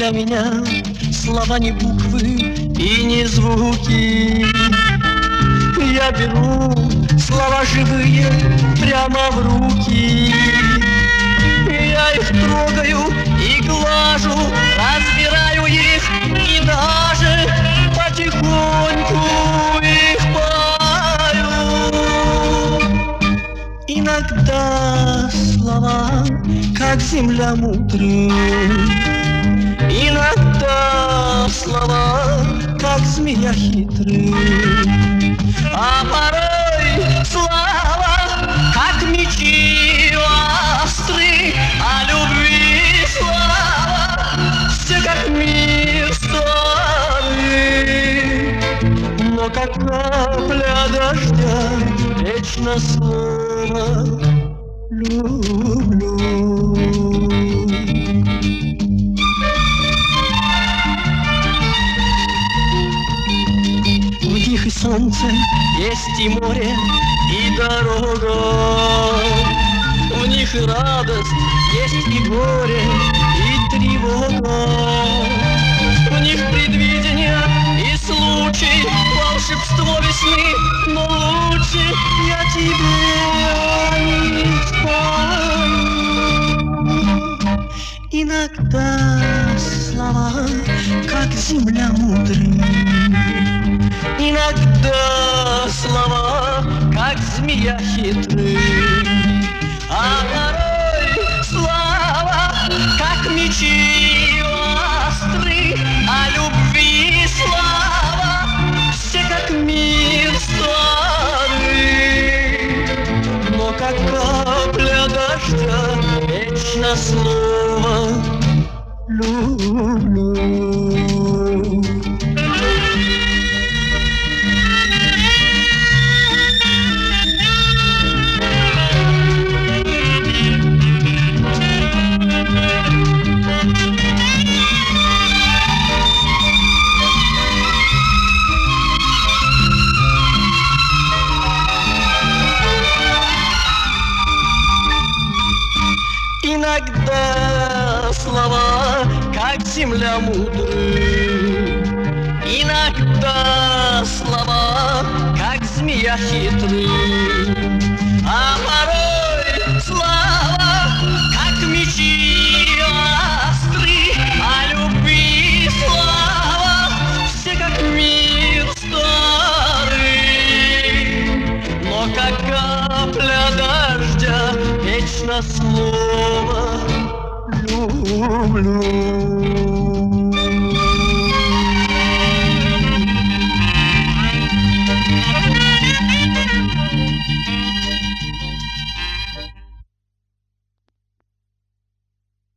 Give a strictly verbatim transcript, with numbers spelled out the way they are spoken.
для меня слова не буквы и не звуки. Я беру слова живые прямо в руки. Я их трогаю и глажу, разбираю их и даже потихоньку их пою. Иногда слова, как земля, мудры, иногда слова, как змея, хитры, а порой слова, как мечи остры, о любви слова, все как мир старый. Но как капля дождя вечно слово люблю. В них и солнце, есть и море, и дорога. В них и радость, есть и горе, и тревога. В них предвидение и случай, волшебство весны, но лучше я тебе не спою. Иногда слова, как земля, мудры, иногда слова, как змея, хитры, а порой слова, как мечи остры, о любви слава, все как мир старый. Но как капля дождя вечно слово люблю. Иногда слова, как земля, мудры, иногда слова, как змея, хитры, а порой слова, как мечи остры, о любви слава, все как мир старый. Но как капля дождя вечно слово люблю.